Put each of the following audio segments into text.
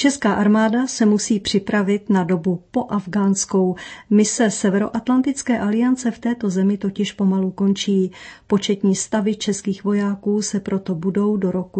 Česká armáda se musí připravit na dobu poafgánskou. Mise Severoatlantické aliance v této zemi totiž pomalu končí. Početní stavy českých vojáků se proto budou do roku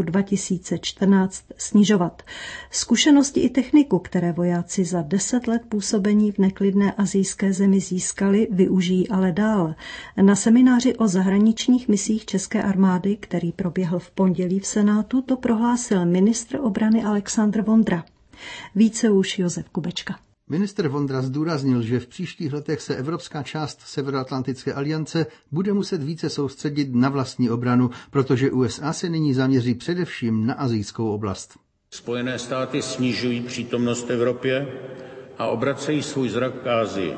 2014 snižovat. Zkušenosti i techniku, které vojáci za 10 let působení v neklidné asijské zemi získali, využijí ale dál. Na semináři o zahraničních misích české armády, který proběhl v pondělí v Senátu, to prohlásil ministr obrany Alexandr Vondra. Více už Josef Kubečka. Ministr Vondra zdůraznil, že v příštích letech se evropská část Severoatlantické aliance bude muset více soustředit na vlastní obranu, protože USA se nyní zaměří především na asijskou oblast. Spojené státy snižují přítomnost v Evropě a obracejí svůj zrak k Asii.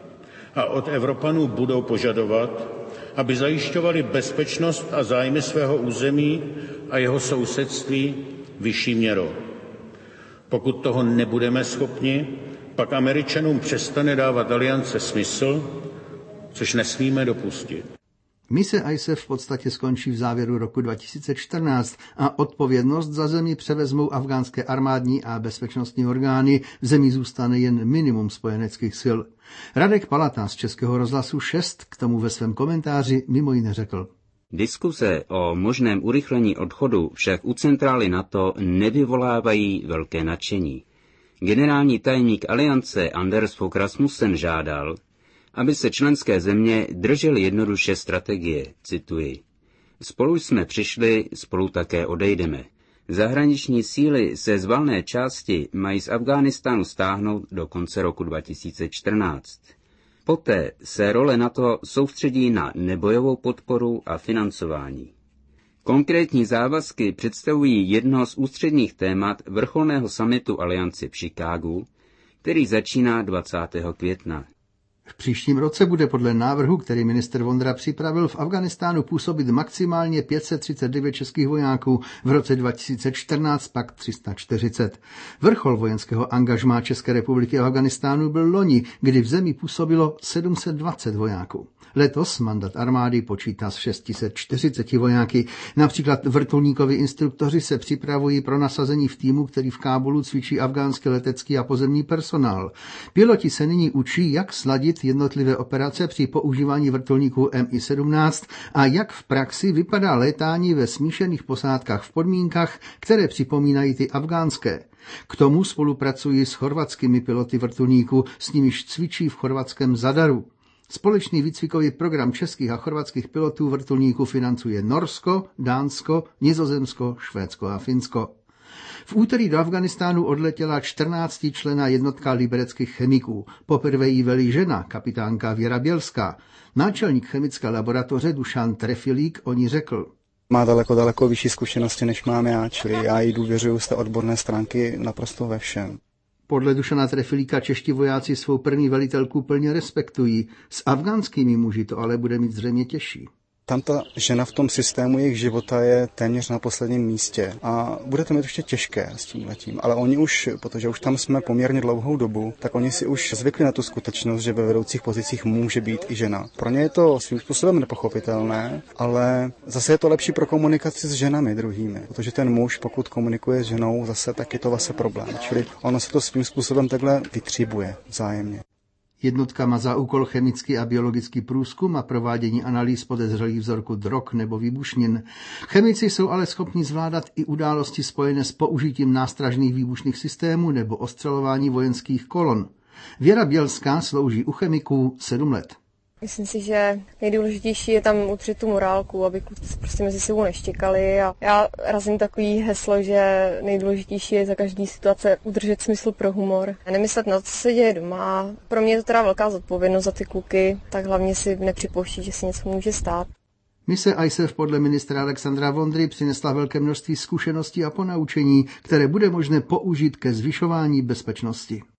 A od Evropanů budou požadovat, aby zajišťovali bezpečnost a zájmy svého území a jeho sousedství vyšší měrou. Pokud toho nebudeme schopni, pak Američanům přestane dávat aliance smysl, což nesmíme dopustit. Mise ISAF v podstatě skončí v závěru roku 2014 a odpovědnost za zemi převezmou afgánské armádní a bezpečnostní orgány. V zemi zůstane jen minimum spojeneckých sil. Radek Palata z Českého rozhlasu 6 k tomu ve svém komentáři mimo jiné řekl. Diskuse o možném urychlení odchodu však u centrály NATO nevyvolávají velké nadšení. Generální tajemník aliance Anders Fogh Rasmussen žádal, aby se členské země držely jednoduše strategie, cituji. Spolu jsme přišli, spolu také odejdeme. Zahraniční síly se z valné části mají z Afghánistánu stáhnout do konce roku 2014. Poté se role NATO soustředí na nebojovou podporu a financování. Konkrétní závazky představují jedno z ústředních témat vrcholného summitu aliance v Chicagu, který začíná 20. května. V příštím roce bude podle návrhu, který ministr Vondra připravil, v Afghánistánu působit maximálně 539 českých vojáků, v roce 2014 pak 340. Vrchol vojenského angažmá České republiky v Afghánistánu byl loni, kdy v zemi působilo 720 vojáků. Letos mandát armády počítá s 640 vojáky. Například vrtulníkoví instruktoři se připravují pro nasazení v týmu, který v Kábulu cvičí afgánský letecký a pozemní personál. Piloti se nyní učí, jak sladit jednotlivé operace při používání vrtulníků Mi-17 a jak v praxi vypadá létání ve smíšených posádkách v podmínkách, které připomínají ty afgánské. K tomu spolupracují s chorvatskými piloty vrtulníků, s nimiž cvičí v chorvatském Zadaru. Společný výcvikový program českých a chorvatských pilotů vrtulníků financuje Norsko, Dánsko, Nizozemsko, Švédsko a Finsko. V úterý do Afghánistánu odletěla 14členná jednotka libereckých chemiků. Poprvé jí velí žena, kapitánka Věra Bělská. Náčelník chemické laboratoře Dušan Trefilík o ní řekl. Má daleko vyšší zkušenosti, než mám já, čili já jí důvěřuji z té odborné stránky naprosto ve všem. Podle Dušana Trefilíka čeští vojáci svou první velitelku plně respektují. S afgánskými muži to ale bude mít zřejmě těžší. Tam ta žena v tom systému jejich života je téměř na posledním místě a bude to mít ještě těžké s tímhletím. Ale oni už, protože už tam jsme poměrně dlouhou dobu, tak oni si už zvykli na tu skutečnost, že ve vedoucích pozicích může být i žena. Pro ně je to svým způsobem nepochopitelné, ale zase je to lepší pro komunikaci s ženami druhými, protože ten muž, pokud komunikuje s ženou, zase tak je to vlastně problém. Čili ono se to svým způsobem takhle vytříbuje vzájemně. Jednotka má za úkol chemický a biologický průzkum a provádění analýz podezřelých vzorků drog nebo výbušnin. Chemici jsou ale schopni zvládat i události spojené s použitím nástražných výbušných systémů nebo ostřelování vojenských kolon. Věra Bělská slouží u chemiků 7 let. Myslím si, že nejdůležitější je tam udržet tu morálku, aby prostě mezi sebou neštěkali. A já razím takový heslo, že nejdůležitější je za každý situace udržet smysl pro humor. Nemyslet na to, co se děje doma. Pro mě je to teda velká zodpovědnost za ty kluky, tak hlavně si nepřipouští, že se něco může stát. Mise ISAF podle ministra Alexandra Vondry přinesla velké množství zkušeností a ponaučení, které bude možné použít ke zvyšování bezpečnosti.